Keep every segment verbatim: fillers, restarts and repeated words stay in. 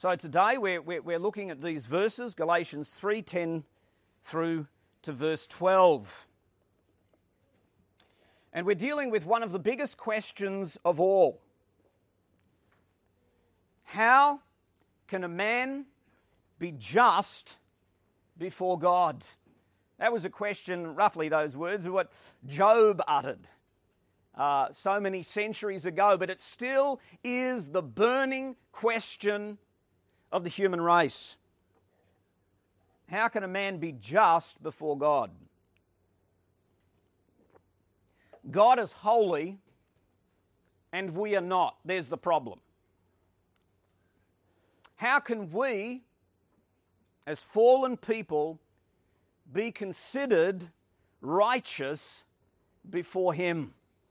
So today we're, we're, we're looking at these verses, Galatians three ten through to verse twelve. And we're dealing with one of the biggest questions of all. How can a man be just before God? That was a question, roughly those words, of what Job uttered uh, so many centuries ago, but it still is the burning question of the human race. How can a man be just before God? God is holy, and we are not. There's the problem. How can we, as fallen people, be considered righteous before Him?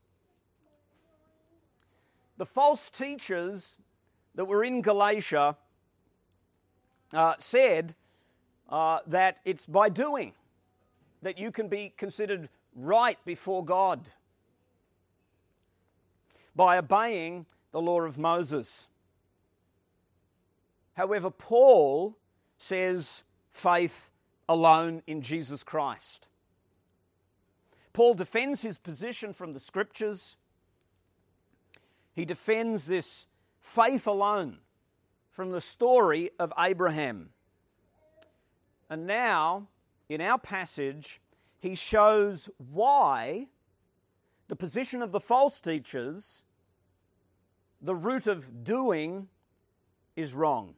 The false teachers that were in Galatia uh, said uh, that it's by doing that you can be considered right before God, by obeying the law of Moses. However, Paul says faith alone in Jesus Christ. Paul defends his position from the Scriptures. He defends this faith alone from the story of Abraham. And now, in our passage, he shows why the position of the false teachers, the root of doing, is wrong.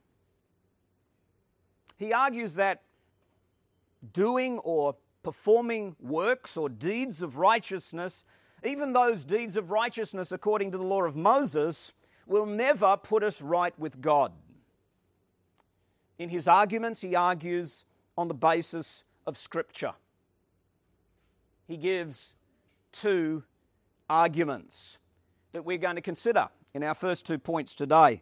He argues that doing or performing works or deeds of righteousness, even those deeds of righteousness according to the law of Moses, will never put us right with God. In his arguments, he argues on the basis of Scripture. He gives two arguments that we're going to consider in our first two points today.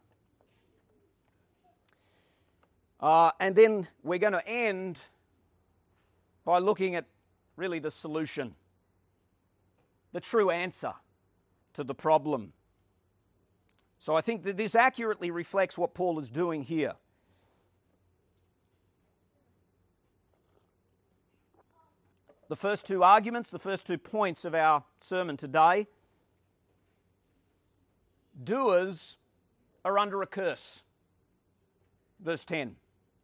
Uh, and then we're going to end by looking at really the solution, the true answer to the problem. So I think that this accurately reflects what Paul is doing here. The first two arguments, the first two points of our sermon today. Doers are under a curse. Verse ten.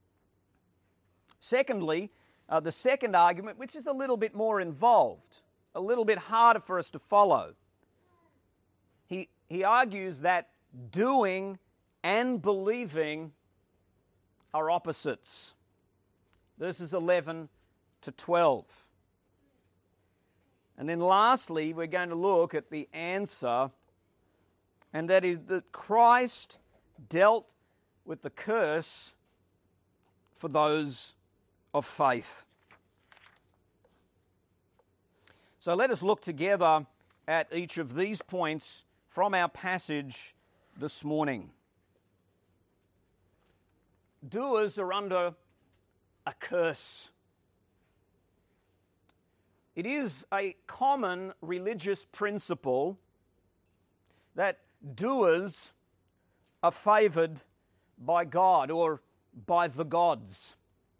Secondly, uh, the second argument, which is a little bit more involved, a little bit harder for us to follow. He, he argues that doing and believing are opposites. Verses eleven to twelve. And then lastly, we're going to look at the answer, and that is that Christ dealt with the curse for those of faith. So let us look together at each of these points from our passage this morning. Doers are under a curse. It is a common religious principle that doers are favoured by God or by the gods.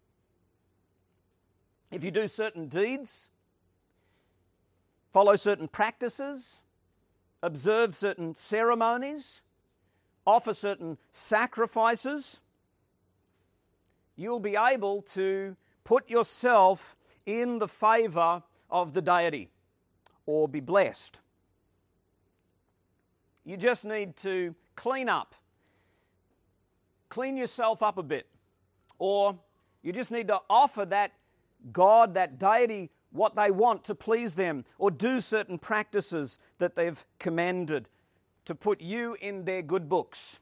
If you do certain deeds, follow certain practices, observe certain ceremonies, offer certain sacrifices, you'll be able to put yourself in the favour of the deity or be blessed. You just need to clean up, clean yourself up a bit, or you just need to offer that God, that deity, what they want to please them, or do certain practices that they've commanded to put you in their good books.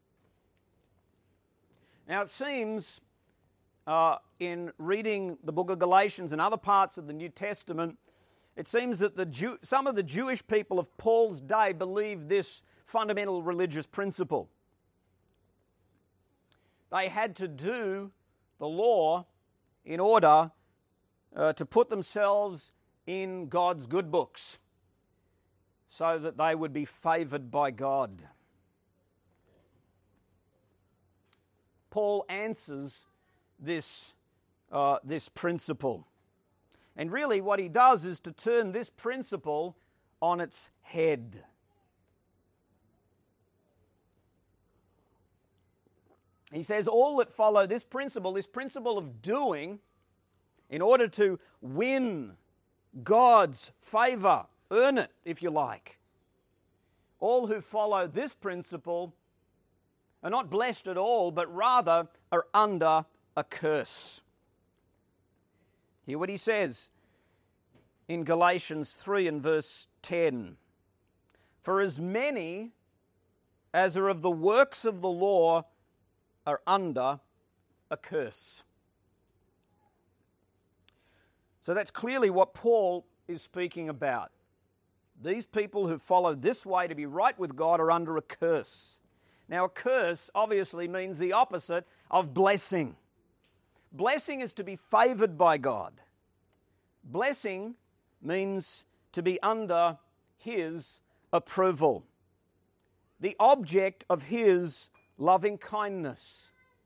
Now it seems uh, in reading the book of Galatians and other parts of the New Testament, it seems that the Jew, some of the Jewish people of Paul's day believed this fundamental religious principle. They had to do the law in order uh, to put themselves in God's good books so that they would be favoured by God. Paul answers this, uh, this principle. And really what he does is to turn this principle on its head. He says all that follow this principle, this principle of doing, in order to win God's favour, earn it, if you like. All who follow this principle are not blessed at all, but rather are under a curse. Hear what he says in Galatians three and verse ten. For as many as are of the works of the law are under a curse. So that's clearly what Paul is speaking about. These people who follow this way to be right with God are under a curse. Now, a curse obviously means the opposite of blessing. Blessing is to be favoured by God. Blessing means to be under His approval, the object of His loving kindness.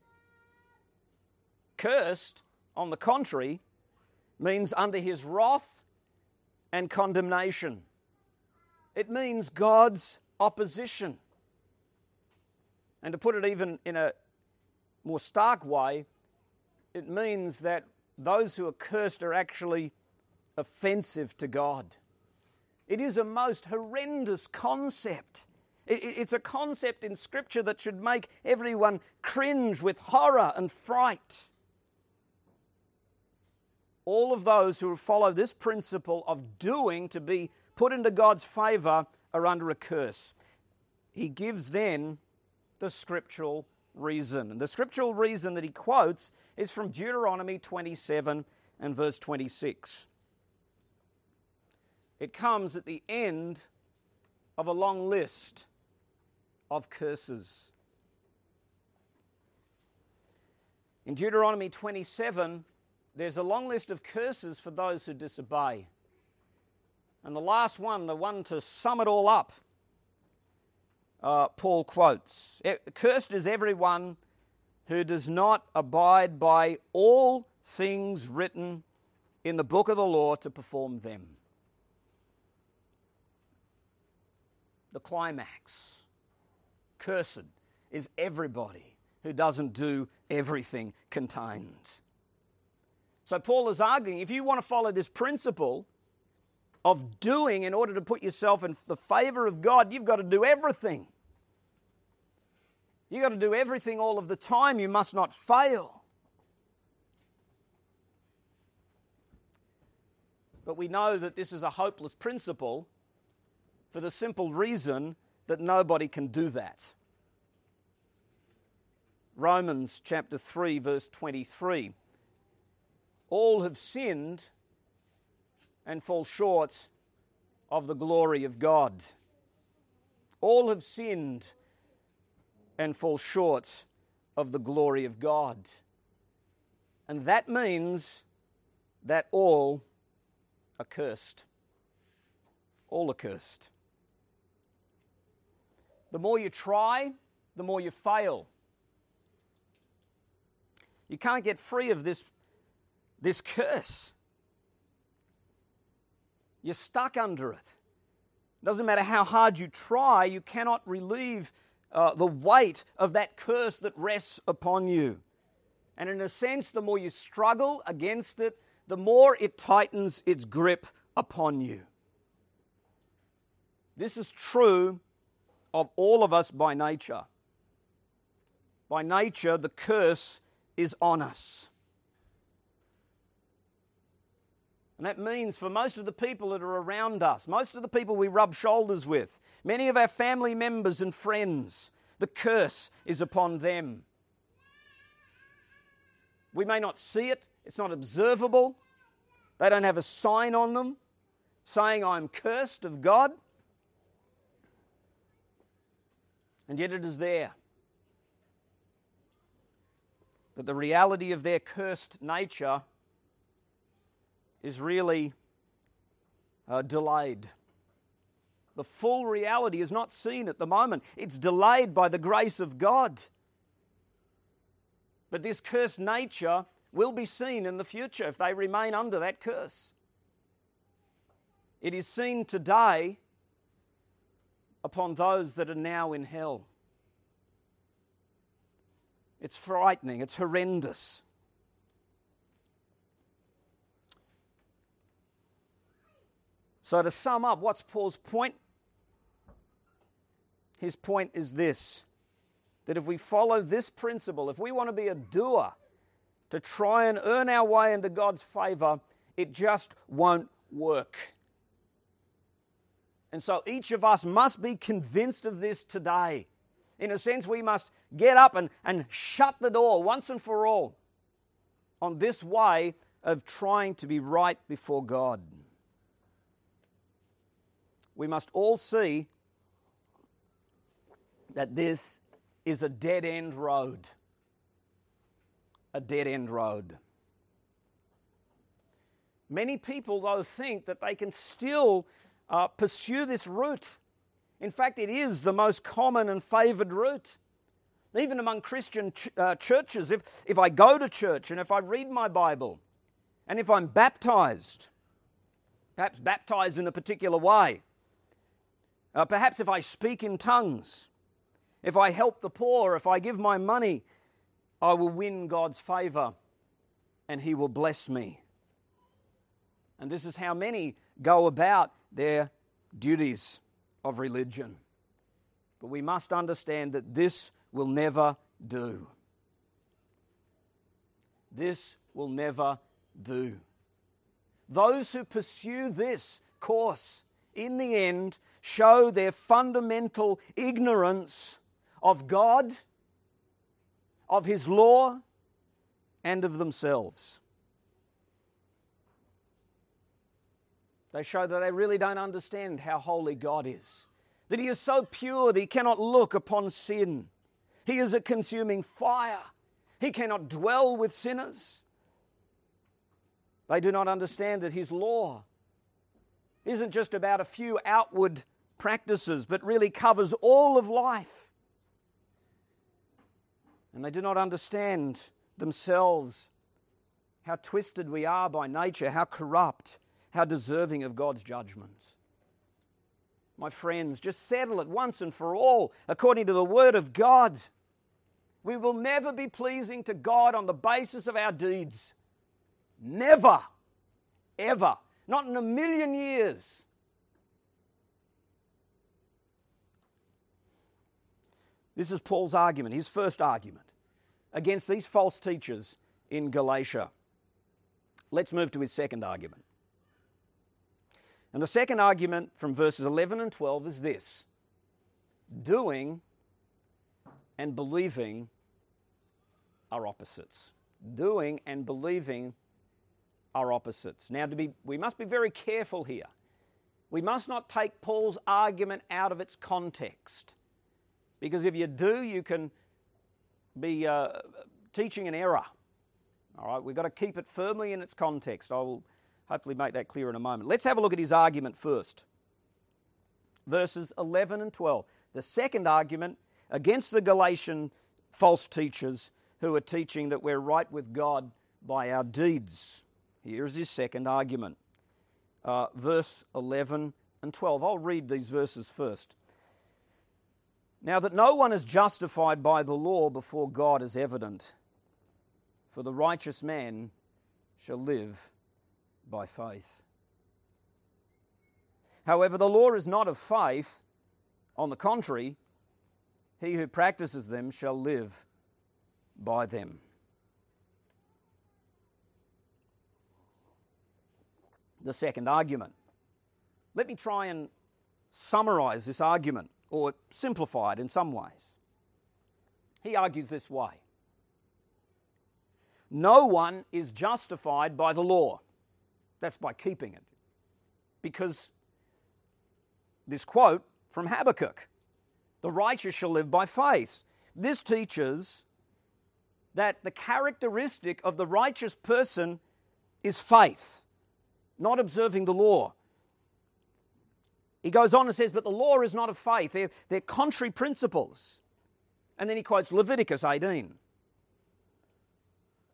Cursed, on the contrary, means under His wrath and condemnation. It means God's opposition. And to put it even in a more stark way, it means that those who are cursed are actually offensive to God. It is a most horrendous concept. It's a concept in Scripture that should make everyone cringe with horror and fright. All of those who follow this principle of doing to be put into God's favour are under a curse. He gives then the scriptural reason. And the scriptural reason that he quotes is from Deuteronomy twenty-seven and verse twenty-six. It comes at the end of a long list of curses. In Deuteronomy twenty-seven, there's a long list of curses for those who disobey. And the last one, the one to sum it all up, uh, Paul quotes, "Cursed is everyone who does not abide by all things written in the book of the law to perform them." The climax. Cursed is everybody who doesn't do everything contained. So Paul is arguing, if you want to follow this principle of doing in order to put yourself in the favour of God, you've got to do everything. You've got to do everything all of the time. You must not fail. But we know that this is a hopeless principle for the simple reason that nobody can do that. Romans chapter three, verse twenty-three. All have sinned and fall short of the glory of God. All have sinned and fall short of the glory of God. And that means that all are cursed. All are cursed. The more you try, the more you fail. You can't get free of this, this curse. You're stuck under it. It doesn't matter how hard you try, you cannot relieve uh, the weight of that curse that rests upon you. And in a sense, the more you struggle against it, the more it tightens its grip upon you. This is true of all of us by nature. By nature, the curse is on us. And that means for most of the people that are around us, most of the people we rub shoulders with, many of our family members and friends, the curse is upon them. We may not see it, it's not observable. They don't have a sign on them saying, "I'm cursed of God." And yet it is there. But the reality of their cursed nature is really uh, delayed. The full reality is not seen at the moment. It's delayed by the grace of God. But this cursed nature will be seen in the future if they remain under that curse. It is seen today upon those that are now in hell. It's frightening, it's horrendous. So to sum up, what's Paul's point? His point is this, that if we follow this principle, if we want to be a doer, to try and earn our way into God's favour, it just won't work. And so each of us must be convinced of this today. In a sense, we must get up and, and shut the door once and for all on this way of trying to be right before God. We must all see that this is a dead-end road. A dead-end road. Many people, though, think that they can still uh, pursue this route. In fact, it is the most common and favoured route. Even among Christian ch- uh, churches, if, if I go to church and if I read my Bible and if I'm baptised, perhaps baptised in a particular way, uh, perhaps if I speak in tongues, if I help the poor, if I give my money, I will win God's favour and He will bless me. And this is how many go about their duties of religion. But we must understand that this will never do. This will never do. Those who pursue this course, in the end, show their fundamental ignorance of God, of His law, and of themselves. They show that they really don't understand how holy God is. That He is so pure that He cannot look upon sin. He is a consuming fire. He cannot dwell with sinners. They do not understand that His law isn't just about a few outward practices, but really covers all of life. And they do not understand themselves how twisted we are by nature, how corrupt, how deserving of God's judgment. My friends, just settle it once and for all according to the Word of God. We will never be pleasing to God on the basis of our deeds. Never. Ever. Not in a million years. This is Paul's argument, his first argument, against these false teachers in Galatia. Let's move to his second argument. And the second argument from verses eleven and twelve is this: doing and believing are opposites. Doing and believing are opposites. Now, to be, we must be very careful here. We must not take Paul's argument out of its context, because if you do, you can be uh, teaching an error. All right, we've got to keep it firmly in its context. I will hopefully make that clear in a moment. Let's have a look at his argument first. Verses eleven and twelve. The second argument against the Galatian false teachers who are teaching that we're right with God by our deeds. Here's his second argument. Uh, verse eleven and twelve. I'll read these verses first. Now that no one is justified by the law before God is evident, for the righteous man shall live by faith. However, the law is not of faith. On the contrary, he who practices them shall live by them. The second argument. Let me try and summarize this argument, or simplify it in some ways. He argues this way: no one is justified by the law. That's by keeping it. Because this quote from Habakkuk, the righteous shall live by faith. This teaches that the characteristic of the righteous person is faith, not observing the law. He goes on and says, but the law is not of faith. They're, they're contrary principles. And then he quotes Leviticus eighteen.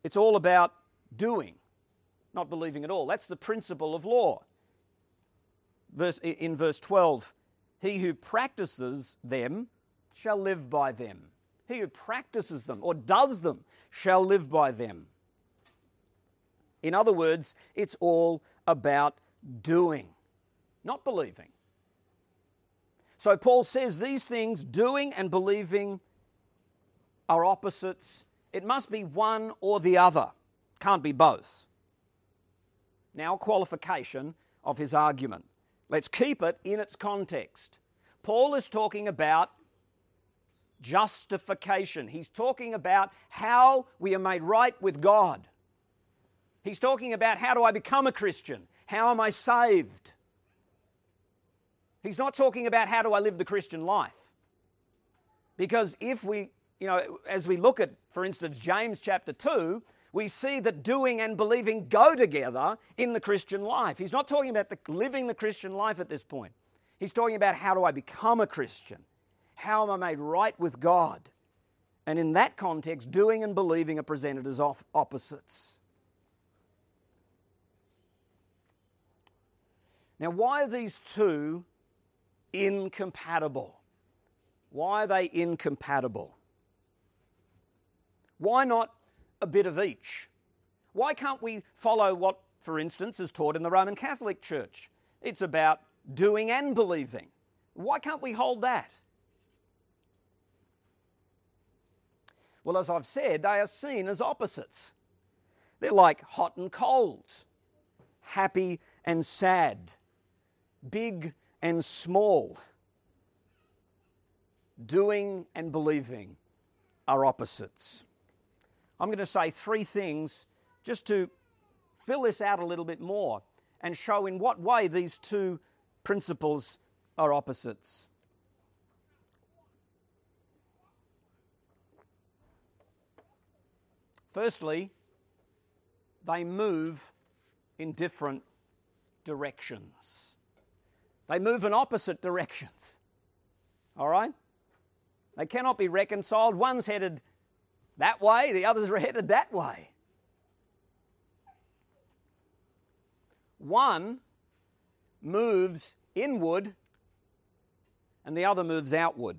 It's all about doing, not believing at all. That's the principle of law. Verse, in verse twelve, he who practices them shall live by them. He who practices them or does them shall live by them. In other words, it's all about doing, not believing. So Paul says these things, doing and believing, are opposites. It must be one or the other. Can't be both. Now, qualification of his argument. Let's keep it in its context. Paul is talking about justification. He's talking about how we are made right with God. He's talking about how do I become a Christian? How am I saved? He's not talking about how do I live the Christian life. Because if we, you know, as we look at, for instance, James chapter two, we see that doing and believing go together in the Christian life. He's not talking about the, living the Christian life at this point. He's talking about how do I become a Christian? How am I made right with God? And in that context, doing and believing are presented as off- opposites. Now, why are these two incompatible? Why are they incompatible? Why not a bit of each? Why can't we follow what, for instance, is taught in the Roman Catholic Church? It's about doing and believing. Why can't we hold that? Well, as I've said, they are seen as opposites. They're like hot and cold, happy and sad, big and small. Doing and believing are opposites. I'm going to say three things just to fill this out a little bit more and show in what way these two principles are opposites. Firstly, they move in different directions. They move in opposite directions. All right? They cannot be reconciled. One's headed that way, the others are headed that way. One moves inward and the other moves outward.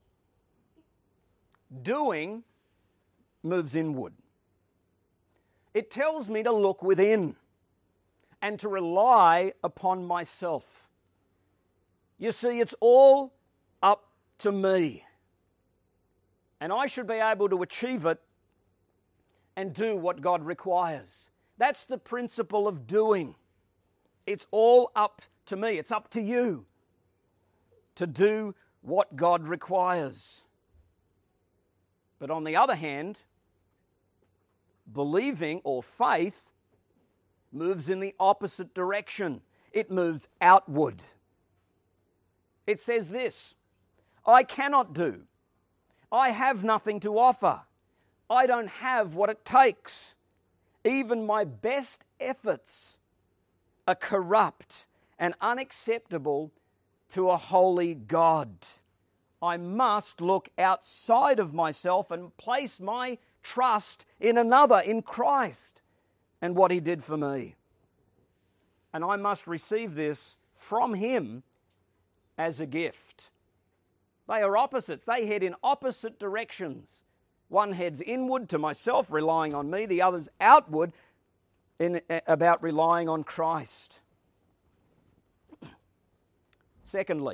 Doing moves inward. It tells me to look within and to rely upon myself. You see, it's all up to me. And I should be able to achieve it and do what God requires. That's the principle of doing. It's all up to me. It's up to you to do what God requires. But on the other hand, believing or faith moves in the opposite direction. It moves outward. It says this, I cannot do. I have nothing to offer. I don't have what it takes. Even my best efforts are corrupt and unacceptable to a holy God. I must look outside of myself and place my trust in another, in Christ, and what He did for me. And I must receive this from Him as a gift. They are opposites. They head in opposite directions. One heads inward to myself, relying on me. The other's outward in, about relying on Christ. Secondly,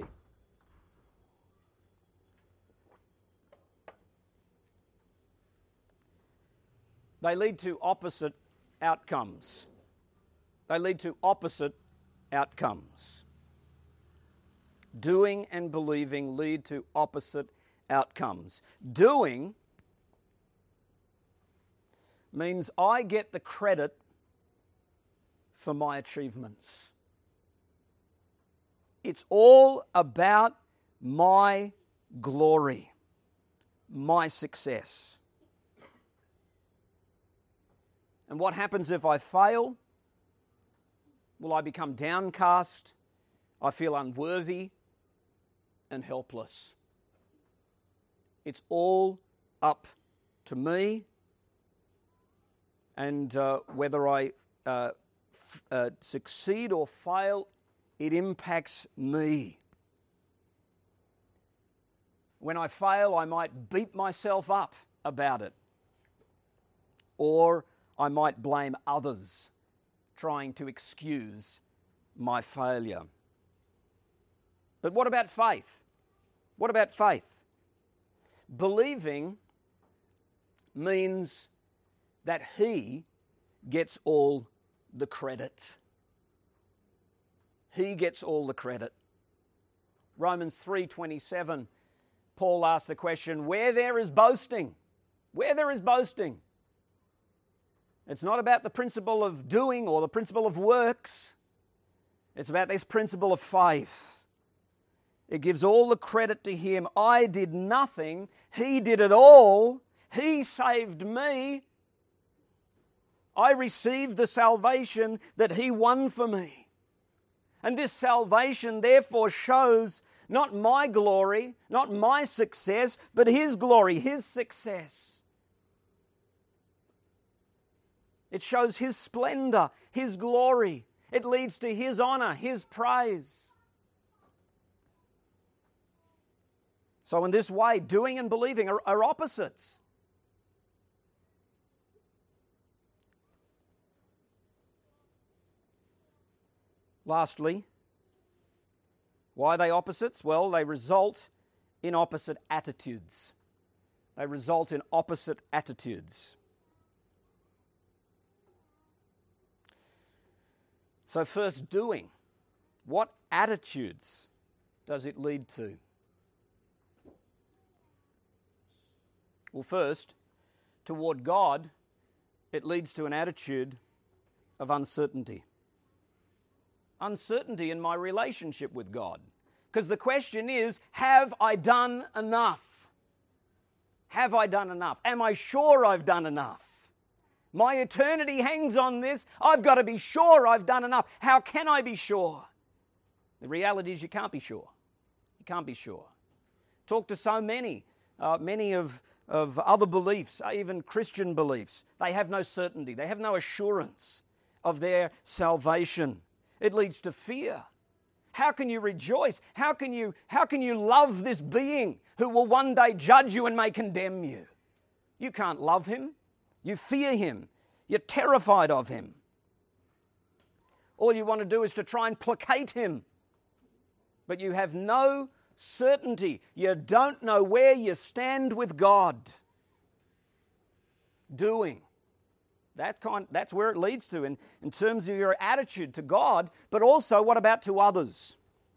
they lead to opposite outcomes. They lead to opposite outcomes. Doing and believing lead to opposite outcomes. Doing means I get the credit for my achievements. It's all about my glory, my success. And what happens if I fail? Will I become downcast? I feel unworthy and helpless. It's all up to me And uh, whether I uh, f- uh, succeed or fail, it impacts me. When I fail, I might beat myself up about it. Or I might blame others, trying to excuse my failure. But what about faith? What about faith? Believing means that He gets all the credit. He gets all the credit. Romans three twenty-seven, Paul asked the question, where there is boasting, where there is boasting. It's not about the principle of doing or the principle of works. It's about this principle of faith. It gives all the credit to Him. I did nothing. He did it all. He saved me. I received the salvation that He won for me. And this salvation therefore shows not my glory, not my success, but His glory, His success. It shows His splendor, His glory. It leads to His honor, His praise. So in this way, doing and believing are, are opposites. Lastly, why are they opposites? Well, they result in opposite attitudes. They result in opposite attitudes. So first, doing. What attitudes does it lead to? Well, first, toward God, it leads to an attitude of uncertainty. Uncertainty in my relationship with God. Because the question is, have I done enough? Have I done enough? Am I sure I've done enough? My eternity hangs on this. I've got to be sure I've done enough. How can I be sure? The reality is you can't be sure. You can't be sure. Talk to so many, uh, many of, of other beliefs, even Christian beliefs. They have no certainty. They have no assurance of their salvation. It leads to fear. How can you rejoice? How can you, how can you love this being who will one day judge you and may condemn you? You can't love Him. You fear Him. You're terrified of Him. All you want to do is to try and placate Him. But you have no certainty. You don't know where you stand with God. Doing. That kind, that's where it leads to in, in terms of your attitude to God, but also what about to others?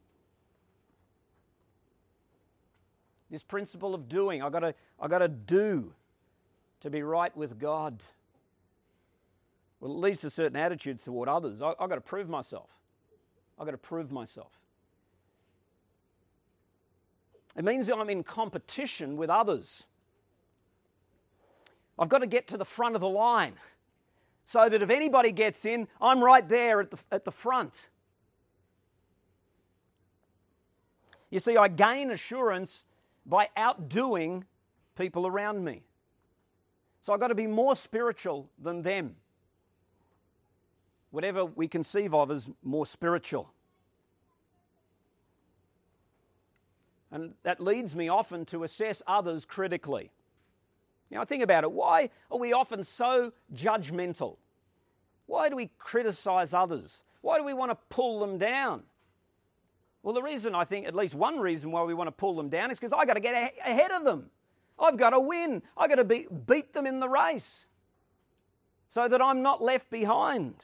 This principle of doing. I've got to, I've got to do to be right with God. Well, it leads to certain attitudes toward others. I, I've got to prove myself. I've got to prove myself. It means that I'm in competition with others. I've got to get to the front of the line so that if anybody gets in, I'm right there at the, at the front. You see, I gain assurance by outdoing people around me. So I've got to be more spiritual than them. Whatever we conceive of as more spiritual. And that leads me often to assess others critically. You know, think about it. Why are we often so judgmental? Why do we criticize others? Why do we want to pull them down? Well, the reason, I think, at least one reason why we want to pull them down is because I've got to get ahead of them. I've got to win. I've got to be, beat them in the race so that I'm not left behind.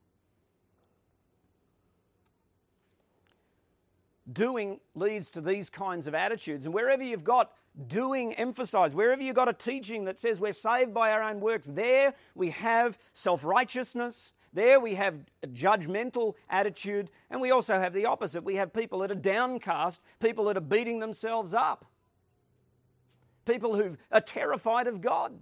Doing leads to these kinds of attitudes. And wherever you've got doing emphasized, wherever you've got a teaching that says we're saved by our own works, there we have self-righteousness. There we have a judgmental attitude. And we also have the opposite. We have people that are downcast, people that are beating themselves up. People who are terrified of God.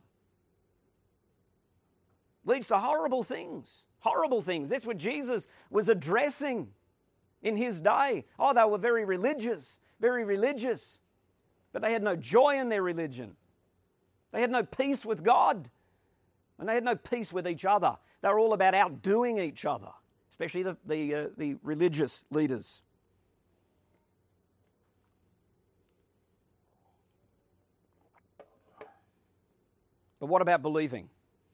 Leads to horrible things. Horrible things. That's what Jesus was addressing in His day. Oh, they were very religious, very religious. But they had no joy in their religion. They had no peace with God. And they had no peace with each other. They were all about outdoing each other, especially the, the, uh, the religious leaders. But what about believing?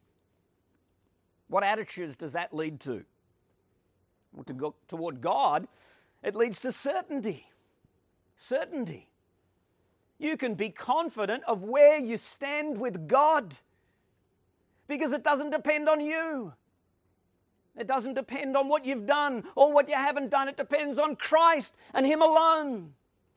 What attitudes does that lead to? Well, to go toward God, it leads to certainty. Certainty. You can be confident of where you stand with God because it doesn't depend on you. It doesn't depend on what you've done or what you haven't done. It depends on Christ and Him alone.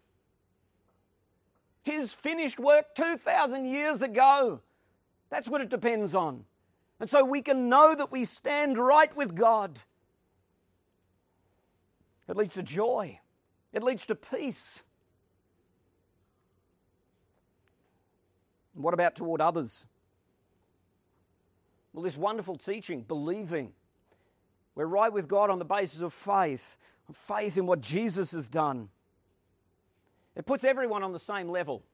His finished work two thousand years ago. That's what it depends on. And so we can know that we stand right with God. It leads to joy. It leads to peace. What about toward others? Well, this wonderful teaching, believing. We're right with God on the basis of faith, faith in what Jesus has done. It puts everyone on the same level.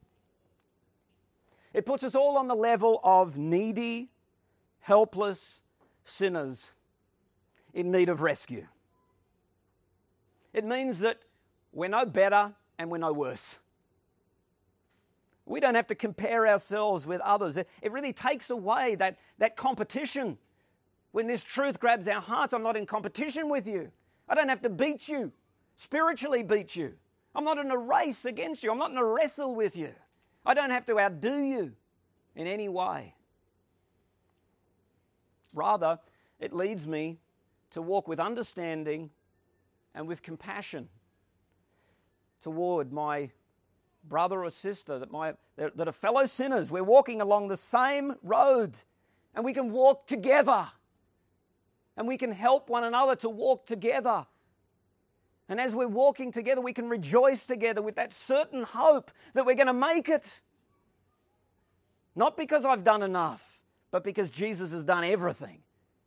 It puts us all on the level of needy, helpless sinners in need of rescue. It means that we're no better and we're no worse. We don't have to compare ourselves with others. It really takes away that, that competition. When this truth grabs our hearts, I'm not in competition with you. I don't have to beat you, spiritually beat you. I'm not in a race against you. I'm not in a wrestle with you. I don't have to outdo you in any way. Rather, it leads me to walk with understanding and with compassion toward my brother or sister, that my that are fellow sinners. We're walking along the same road, and we can walk together, and we can help one another to walk together. And as we're walking together, we can rejoice together with that certain hope that we're going to make it. Not because I've done enough, but because Jesus has done everything.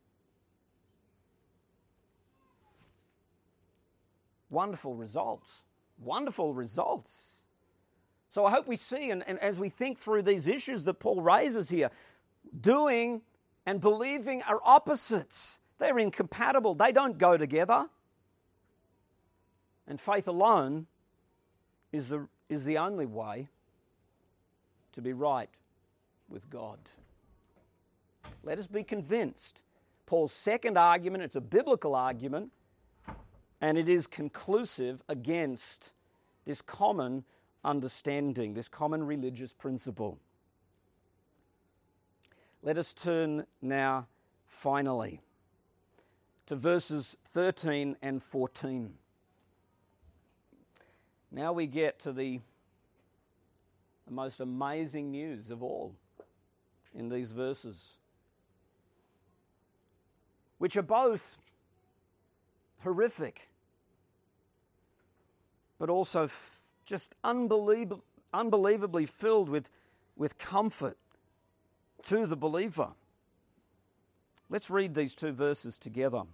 Wonderful results. Wonderful results. So I hope we see, and, and as we think through these issues that Paul raises here, doing and believing are opposites. They're incompatible. They don't go together. And faith alone is the, is the only way to be right with God. Let us be convinced. Paul's second argument, it's a biblical argument, and it is conclusive against this common understanding, this common religious principle. Let us turn now, finally, to verses thirteen and fourteen. Now we get to the, the most amazing news of all in these verses, which are both horrific, but also f- just unbelievable, unbelievably filled with, with comfort to the believer. Let's read these two verses together.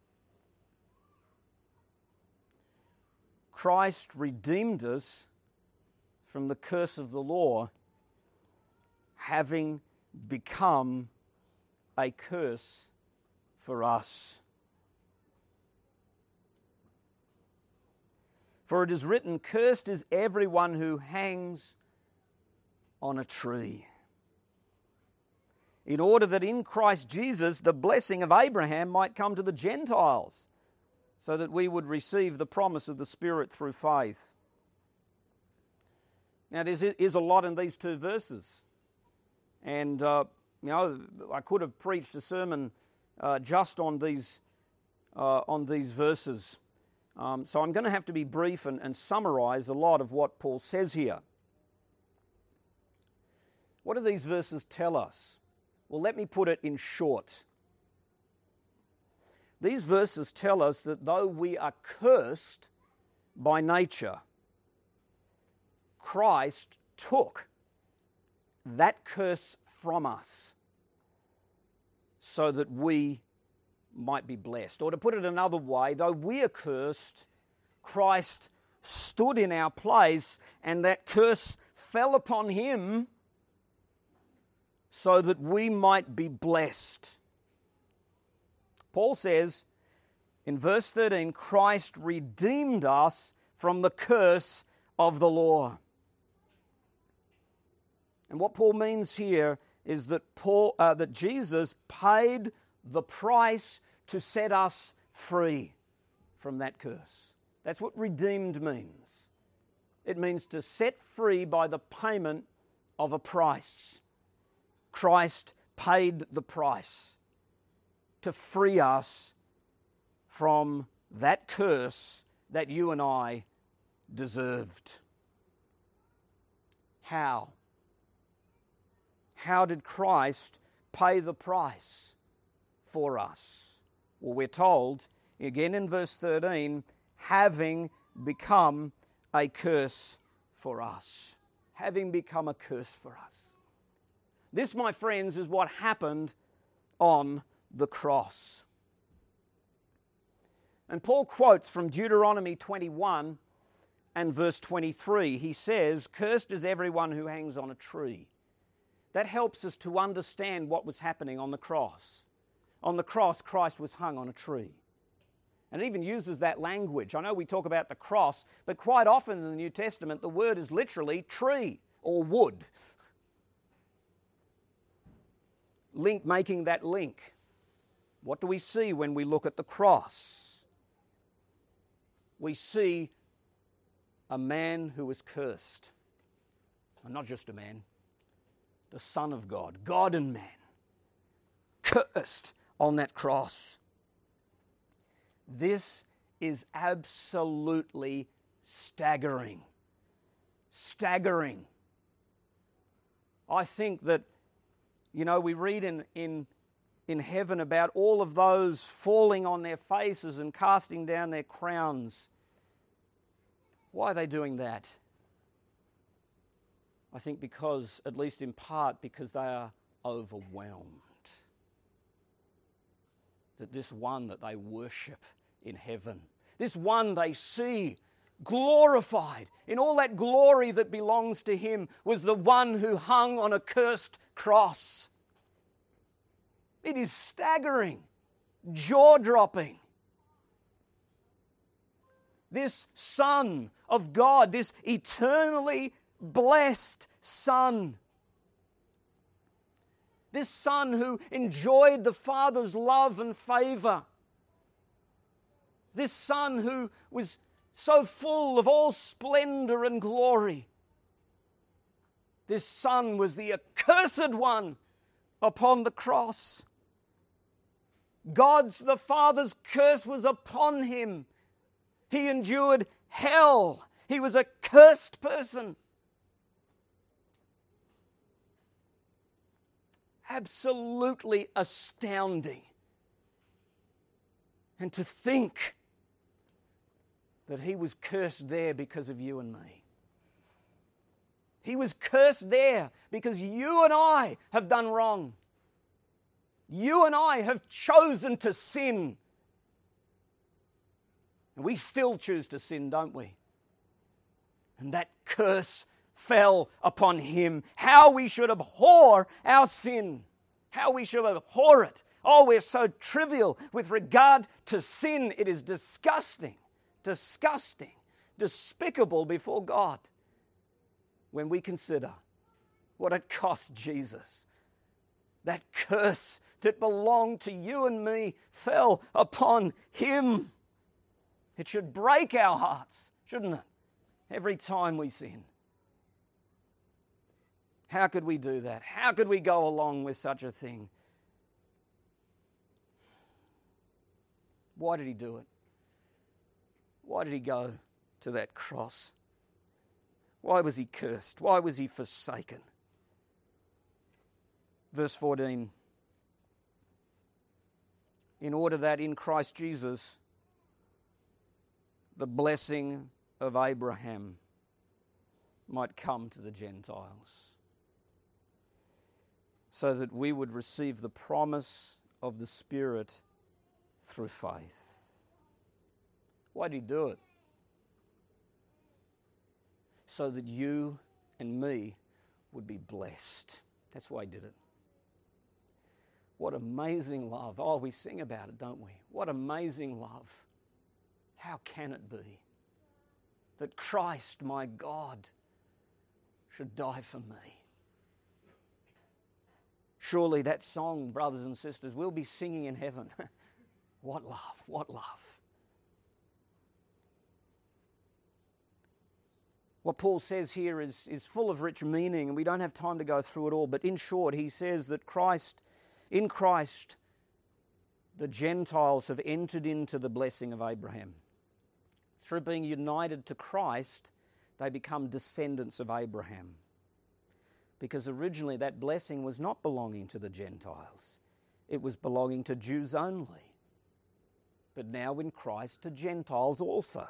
Christ redeemed us from the curse of the law, having become a curse for us. For it is written, "Cursed is everyone who hangs on a tree," in order that in Christ Jesus the blessing of Abraham might come to the Gentiles, so that we would receive the promise of the Spirit through faith. Now, there is a lot in these two verses. And, uh, you know, I could have preached a sermon uh, just on these, uh, on these verses. Um, so I'm going to have to be brief and, and summarize a lot of what Paul says here. What do these verses tell us? Well, let me put it in short. These verses tell us that though we are cursed by nature, Christ took that curse from us so that we might be blessed. Or to put it another way, though we are cursed, Christ stood in our place and that curse fell upon him so that we might be blessed. Paul says in verse thirteen, Christ redeemed us from the curse of the law. And what Paul means here is that Paul, uh, that Jesus paid the price to set us free from that curse. That's what redeemed means. It means to set free by the payment of a price. Christ paid the price to free us from that curse that you and I deserved. How? How did Christ pay the price for us? Well, we're told, again in verse thirteen, having become a curse for us. Having become a curse for us. This, my friends, is what happened on the cross. And Paul quotes from Deuteronomy twenty-one and verse twenty-three. He says, "Cursed is everyone who hangs on a tree." That helps us to understand what was happening on the cross. On the cross, Christ was hung on a tree. And it even uses that language. I know we talk about the cross, but quite often in the New Testament, the word is literally tree or wood. Link, making that link. What do we see when we look at the cross? We see a man who was cursed. And not just a man, the Son of God, God and man, cursed on that cross. This is absolutely staggering. Staggering. I think that, you know, we read in, in, in heaven about all of those falling on their faces and casting down their crowns. Why are they doing that? I think because, at least in part, because they are overwhelmed. That this one that they worship in heaven, this one they see glorified in all that glory that belongs to him, was the one who hung on a cursed cross. It is staggering, jaw-dropping. This Son of God, this eternally blessed Son, this Son who enjoyed the Father's love and favor, this Son who was so full of all splendor and glory, this Son was the accursed one upon the cross. God's, the Father's curse was upon him. He endured hell. He was a cursed person. Absolutely astounding. And to think that he was cursed there because of you and me. He was cursed there because you and I have done wrong. You and I have chosen to sin. And we still choose to sin, don't we? And that curse fell upon him. How we should abhor our sin. How we should abhor it. Oh, we're so trivial with regard to sin. It is disgusting, disgusting, despicable before God when we consider what it cost Jesus. That curse that belonged to you and me fell upon him. It should break our hearts, shouldn't it? Every time we sin. How could we do that? How could we go along with such a thing? Why did he do it? Why did he go to that cross? Why was he cursed? Why was he forsaken? Verse fourteen. In order that in Christ Jesus, the blessing of Abraham might come to the Gentiles, so that we would receive the promise of the Spirit through faith. Why did he do it? So that you and me would be blessed. That's why he did it. What amazing love. Oh, we sing about it, don't we? What amazing love. How can it be that Christ, my God, should die for me? Surely that song, brothers and sisters, we'll be singing in heaven. What love, what love. What Paul says here is, is full of rich meaning, and we don't have time to go through it all, but in short, he says that Christ, in Christ, the Gentiles have entered into the blessing of Abraham. Through being united to Christ, they become descendants of Abraham. Because originally that blessing was not belonging to the Gentiles. It was belonging to Jews only. But now in Christ to Gentiles also.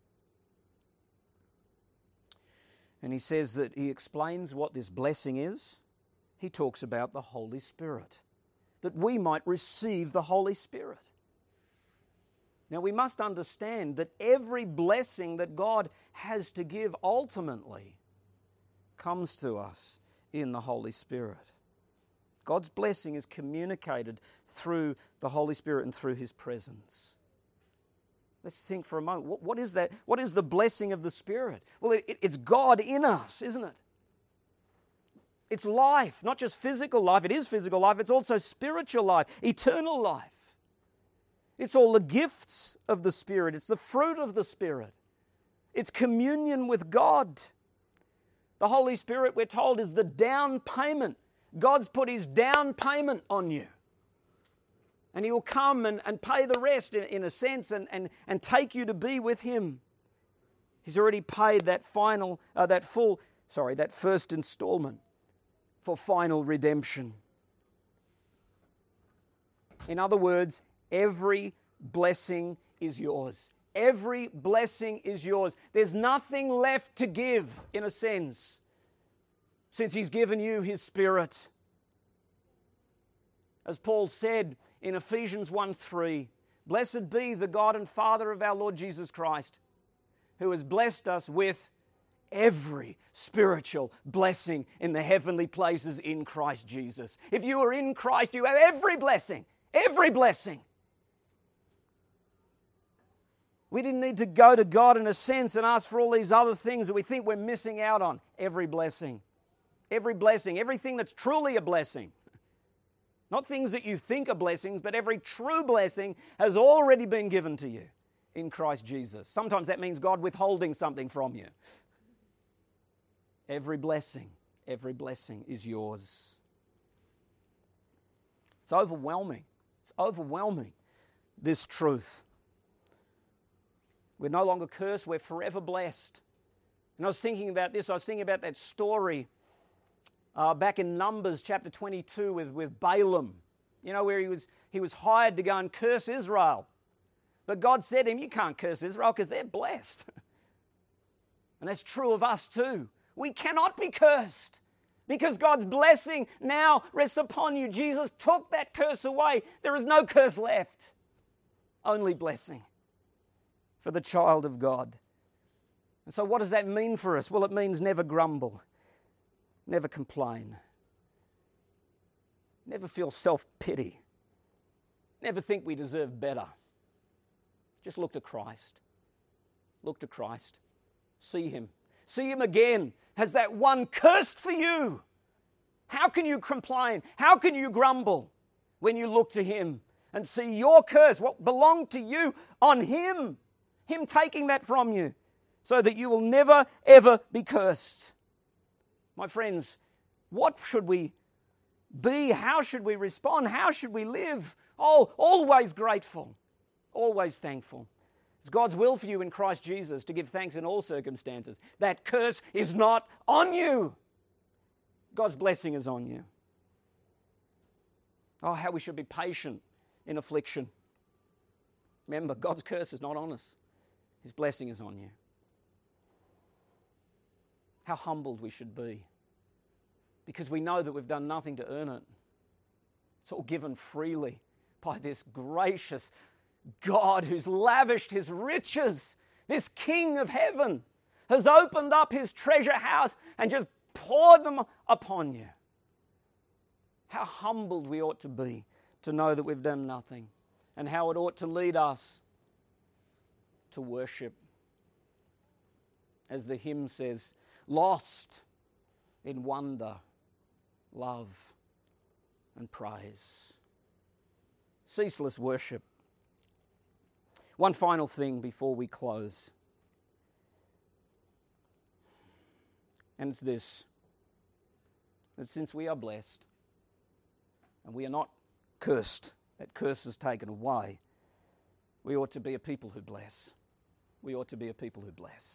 And he says that he explains what this blessing is. He talks about the Holy Spirit. That we might receive the Holy Spirit. Now we must understand that every blessing that God has to give ultimately comes to us in the Holy Spirit. God's blessing is communicated through the Holy Spirit and through His presence. Let's think for a moment. What, what is that? What is the blessing of the Spirit? Well, it, it's God in us, isn't it? It's life, not just physical life. It is physical life. It's also spiritual life, eternal life. It's all the gifts of the Spirit. It's the fruit of the Spirit. It's communion with God. The Holy Spirit, we're told, is the down payment. God's put His down payment on you. And He will come and, and pay the rest in, in a sense and, and, and take you to be with Him. He's already paid that final, uh, that full, sorry, that first installment for final redemption. In other words, every blessing is yours. Every blessing is yours. There's nothing left to give, in a sense, since He's given you His Spirit. As Paul said in Ephesians one three, "Blessed be the God and Father of our Lord Jesus Christ, who has blessed us with every spiritual blessing in the heavenly places in Christ Jesus." If you are in Christ, you have every blessing. Every blessing. We didn't need to go to God in a sense and ask for all these other things that we think we're missing out on. Every blessing. Every blessing. Everything that's truly a blessing. Not things that you think are blessings, but every true blessing has already been given to you in Christ Jesus. Sometimes that means God withholding something from you. Every blessing, every blessing is yours. It's overwhelming. It's overwhelming, this truth. We're no longer cursed, we're forever blessed. And I was thinking about this, I was thinking about that story uh, back in Numbers chapter twenty-two with, with Balaam. You know, where he was, he was hired to go and curse Israel. But God said to him, you can't curse Israel because they're blessed. And that's true of us too. We cannot be cursed because God's blessing now rests upon you. Jesus took that curse away. There is no curse left. Only blessing for the child of God. And so what does that mean for us? Well, it means never grumble, never complain, never feel self-pity, never think we deserve better. Just look to Christ. Look to Christ. See Him. See Him again as that one cursed for you. How can you complain? How can you grumble when you look to Him and see your curse, what belonged to you, on Him? Him taking that from you so that you will never, ever be cursed. My friends, what should we be? How should we respond? How should we live? Oh, always grateful, always thankful. It's God's will for you in Christ Jesus to give thanks in all circumstances. That curse is not on you. God's blessing is on you. Oh, how we should be patient in affliction. Remember, God's curse is not on us. His blessing is on you. How humbled we should be, because we know that we've done nothing to earn it. It's all given freely by this gracious God who's lavished His riches. This King of heaven has opened up His treasure house and just poured them upon you. How humbled we ought to be to know that we've done nothing, and how it ought to lead us to worship. As the hymn says, lost in wonder, love, and praise. Ceaseless worship. One final thing before we close. And it's this, that since we are blessed and we are not cursed, that curse is taken away, we ought to be a people who bless. We ought to be a people who bless.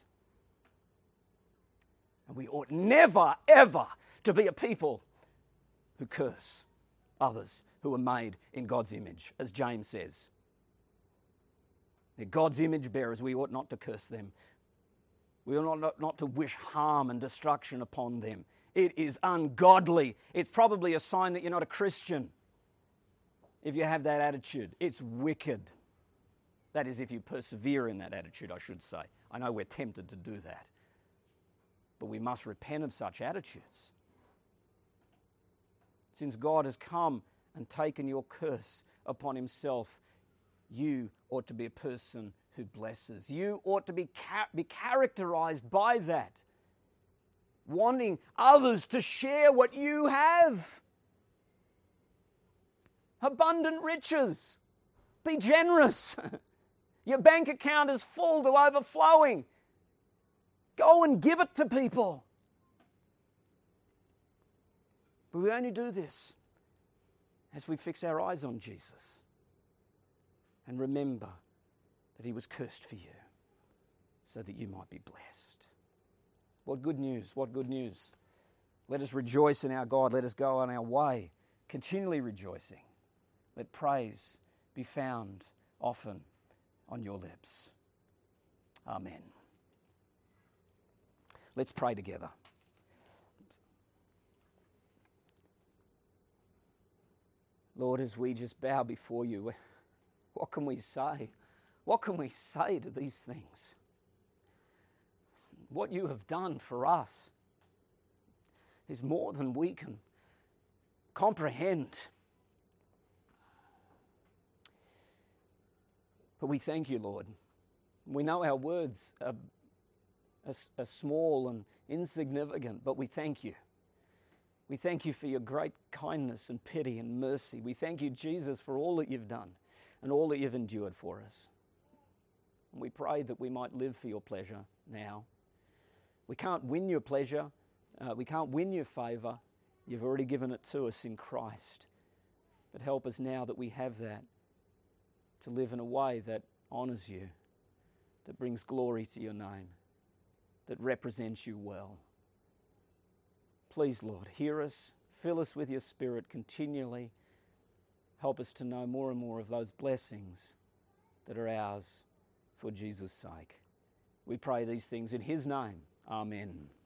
And we ought never, ever to be a people who curse others who are made in God's image, as James says. They're God's image bearers. We ought not to curse them. We ought not, not to wish harm and destruction upon them. It is ungodly. It's probably a sign that you're not a Christian if you have that attitude. It's wicked. That is, if you persevere in that attitude, I should say. I know we're tempted to do that. But we must repent of such attitudes. Since God has come and taken your curse upon himself, you ought to be a person who blesses. You ought to be, ca- be characterized by that, wanting others to share what you have. Abundant riches. Be generous. Your bank account is full to overflowing. Go and give it to people. But we only do this as we fix our eyes on Jesus and remember that he was cursed for you so that you might be blessed. What good news, what good news. Let us rejoice in our God. Let us go on our way, continually rejoicing. Let praise be found often on your lips. Amen. Let's pray together. Lord, as we just bow before you, what can we say? What can we say to these things? What you have done for us is more than we can comprehend. But we thank you, Lord. We know our words are, are, are small and insignificant, but we thank you. We thank you for your great kindness and pity and mercy. We thank you, Jesus, for all that you've done and all that you've endured for us. And we pray that we might live for your pleasure now. We can't win your pleasure. Uh, we can't win your favour. You've already given it to us in Christ. But help us now that we have that to live in a way that honours you, that brings glory to your name, that represents you well. Please, Lord, hear us, fill us with your Spirit continually. Help us to know more and more of those blessings that are ours for Jesus' sake. We pray these things in his name. Amen.